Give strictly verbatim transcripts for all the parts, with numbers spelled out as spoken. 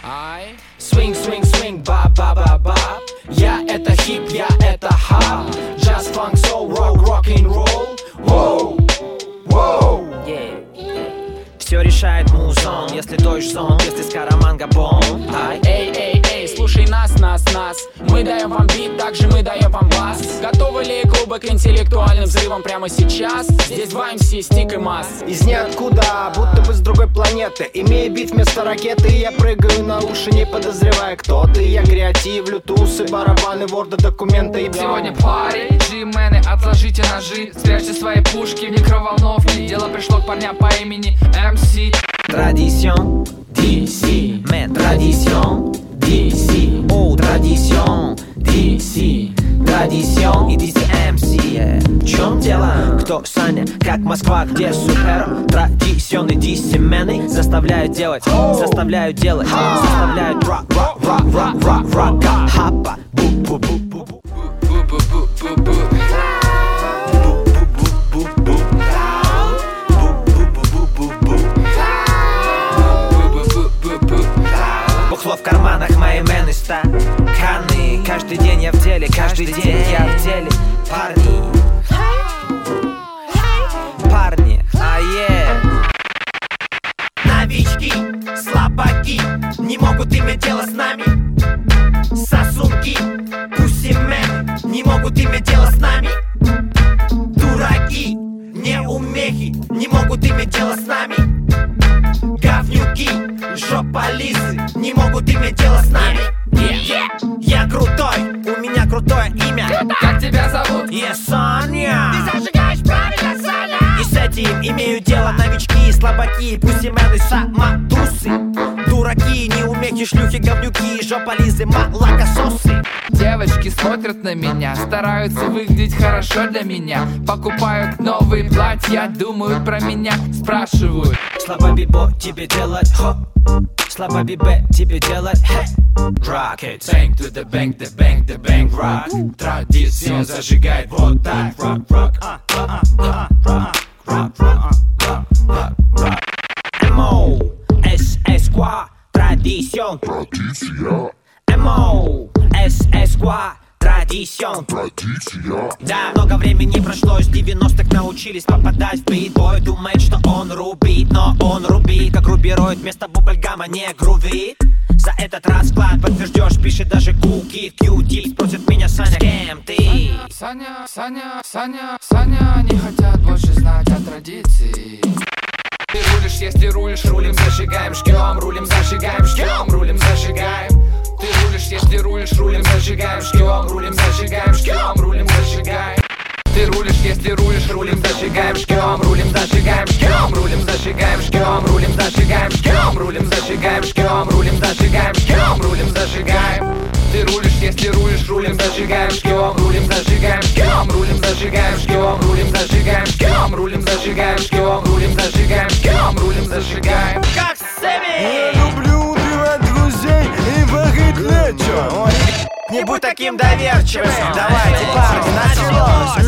Ай, swing, swing, swing, ба, ба, ба, ба. Я это хип, я это ха. Джаз, фанк, соул, рок, рок-н-ролл. Воу, воу. Yeah. Все решает музон, если дождь зон, если скараманга бом. Ай, эй, эй, эй, слушай нас, нас, нас. Мы даем вам бит, также мы даем вам бас. Готовы ли клубы к интеллектуальным взрывам прямо сейчас? Здесь два эм си, Стик и Масс. Из ниоткуда, будто бы с другой планеты. Имея бит вместо ракеты, я прыгаю на уши, не подозревая, кто ты. Я креатив, лютусы, барабаны, ворды, документы и сегодня пари, джи-мены, отложите ножи. Спрячьте свои пушки в микроволновке. Дело пришло к парням по имени эм си. Традицион, ди си, мен, традицион, ди си, о, традицион, ди си, традицион и ди си эм си, yeah. В чем дело? Кто Саня, как Москва, где супер? Традиционный ди си-мены заставляют делать, заставляют делать, заставляют рок, рок, рок, рок, рок, рок, хапа, бу-бу-бу-бу-бу. Бухло в карманах, мои мены стаканы. Каждый день я в деле, каждый день я в деле. Парни, парни, а е. Новички, слабаки, не могут иметь дело с нами. Сосунки, пусимены, не могут иметь дело с нами. Дураки, неумехи, не могут иметь дело с нами. Говнюки, жополизы, не могут иметь дело с нами. yeah. Yeah. Я крутой, у меня крутое имя. Как тебя зовут? Я Саня. Ты зажигаешь правильно, Саня. И с этим имею дело новички, слабаки, пусимены, самодусы. Дураки, неумехи, шлюхи, говнюки, жополизы, молокососы. Девочки смотрят на меня, стараются выглядеть хорошо для меня. Покупают новые платья, думают про меня, спрашивают: слабо бибо тебе делать хо, слабо бибе тебе делать хе. Rock it, bang to the bang, the bang, the bang, rock. Традиция зажигает вот так. Rock, rock, rock, rock, rock, rock, rock, rock, rock. эм о, эс эс ква, традицион. Традиция. эм о, эс эс ква, традицион. Традиция. Да, много времени прошло, с девяностых научились попадать в битбой. Думает, что он рубит, но он рубит, как рубирует, вместо бубльгама не грувит. За этот расклад подтверждешь, пишет даже Куки. Кьюти спросит меня: Саня, с кем ты? Саня, Саня, Саня, Саня, они хотят больше знать о традиции. Ты рулишь, если рулишь, рулим, зажигаем, жгем, рулим, зажигаем, жгем, рулим, зажигаем. Ты рулишь, если рулишь, рулим, зажигаем, жгем, рулим, зажигаем, жгем, рулим, зажигаем. Ты рулишь, если рулишь, рулим, зажигаем, жгем, рулим, зажигаем, жгем, рулим, зажигаем, жгем, рулим, зажигаем, жгем, рулим, зажигаем, жгем, рулим, зажигаем, жгем, рулим, зажигаем. Ты рулишь, если рулишь, рулим, зажигаем, жгем, рулим, зажигаем, жгем, рулим, зажигаем, жгем, рулим, зажигаем, жгем, рулим, зажигаем, жгем, рулим, зажигаем, жгем, рулим, зажигаем. Как Сэми! Я люблю убивать друзей и варить лечо. Не будь таким доверчивым. Давайте, парни, началось,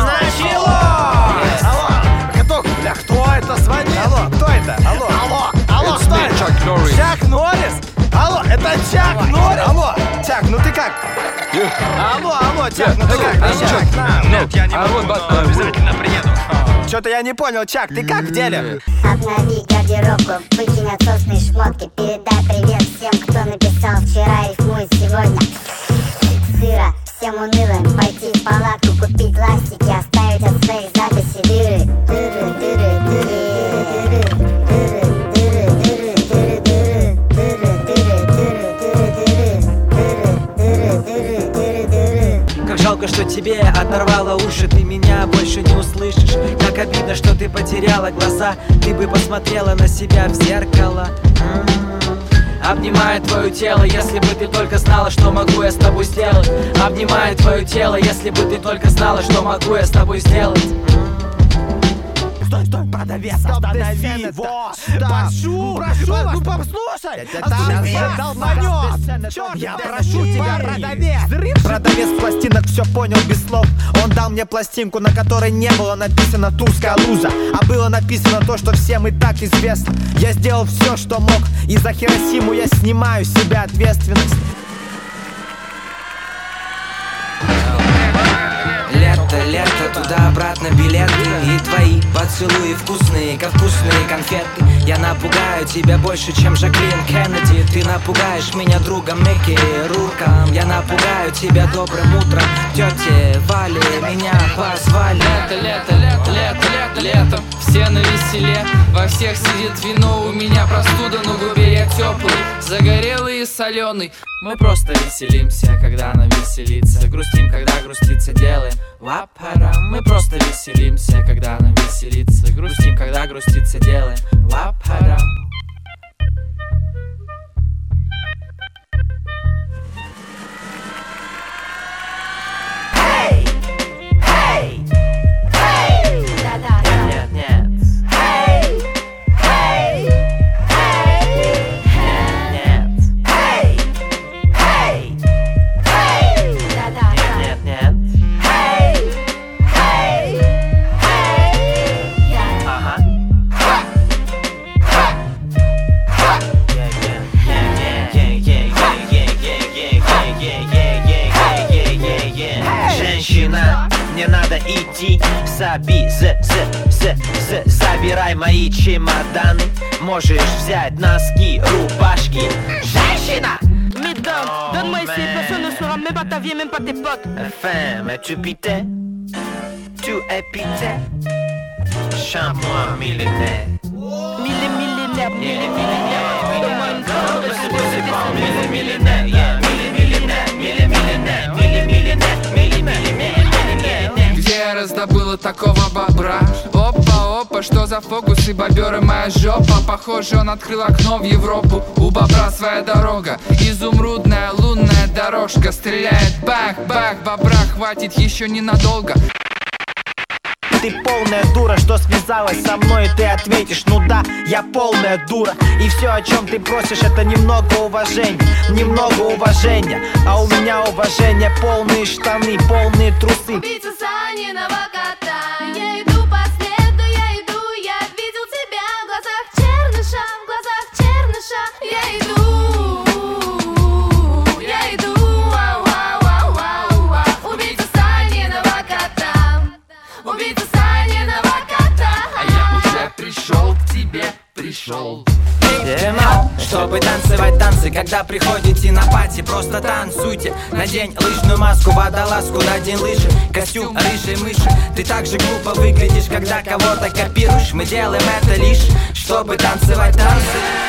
началось. Алло, готов? Бля, кто это звонит? Алло, кто это? Алло, алло, алло, кто это? Чак Норрис? Алло, это Чак Норрис? Алло, Чак, ну ты как? Алло, алло, Чак, ну ты как? Чак, нет, я не могу, но обязательно приеду. Что-то я не понял, Чак, ты как в деле? Обнови гардеробку, выкинь отсосные шмотки. Передай привет всем, кто написал вчера, рифмует сегодня. Сыра, всем унылым пойти в палатку, купить ластики, оставить от своих записей дыры. Дыры, дыры, дыры, дыры, дыры, дыры, дыры, дыры, дыры, дыры, дыры, дыры, дыры, дыры. Как жалко, что тебе оторвало уши, ты меня больше не услышишь. Как обидно, что ты потеряла глаза, ты бы посмотрела на себя в зеркало. Обнимает твое тело, если бы ты только знала, что могу я с тобой сделать. Обнимает твое тело, если бы ты только знала, что могу я с тобой сделать. Стой, стой, Продавец, останови его! Прошу! Прошу вас! Ну послушай! Я прошу тебя, продавец! Продавец пластинок все понял без слов. Он дал мне пластинку, на которой не было написано «Тульская луза», а было написано то, что всем и так известно. Я сделал все, что мог, и за Хиросиму я снимаю с себя ответственность. Лето, лето, туда-обратно билеты. И твои поцелуи вкусные, как вкусные конфеты. Я напугаю тебя больше, чем Жаклин Кеннеди. Ты напугаешь меня другом Микки Рурком. Я напугаю тебя добрым утром тете Вале. Меня позвали. Лето, лето, лето, лето, лето, лето. Все навеселе, во всех сидит вино. У меня простуда на губе, я теплый, загорелый и соленый. Мы просто веселимся, когда нам веселиться. Грустим, когда груститься, делаем лапарам. Мы просто веселимся, когда нам веселиться. Грустим, когда груститься, делаем лапарам. Hey! Hey! Hey! Нет, нет. Hey! Hey! Hey! Нет. Hey! Hey! Hey! Нет, нет. Hey! Hey! Hey! Ага. Женщина, мне надо идти. Саби, з, з, з, з, забирай мои чемоданы. Можешь взять носки, рубашки. Женщина! Mesdames, donne-moi ici, personne ne saura, même pas ta vie, même pas tes potes. Femme, tu pitais? Tu es pité? Chante-moi millénaire. Mille millénaires, mille millénaires. Donne-moi une parole de ce que c'est pas Mille millénaire, yeah. Mille millénaire, mille millénaire, mille millénaire, mille millénaire. Где я раздобыла такого бобра? Опа, опа, что за фокусы, боберы, моя жопа. Похоже, он открыл окно в Европу. У бобра своя дорога, изумрудная лунная дорожка. Стреляет бах, бах, бобра хватит еще ненадолго. Ты полная дура, что связалась со мной, и ты ответишь: ну да, я полная дура. И все, о чем ты просишь, это немного уважения, немного уважения. А у меня уважение, полные штаны, полные трусы. Убийца Саниного кота. Я иду по следу, я иду, я видел тебя в глазах Черныша, в глазах Черныша. Я иду, я иду, ау, ау, ау, ау, ау. Убийца Саниного кота. Убийца Саниного кота. А я уже пришел к тебе, пришел. Чтобы танцевать танцы, когда приходите на пати, просто танцуйте. Надень лыжную маску, водолазку, надень лыжи, костюм рыжей мыши. Ты так же глупо выглядишь, когда кого-то копируешь. Мы делаем это лишь, чтобы танцевать танцы.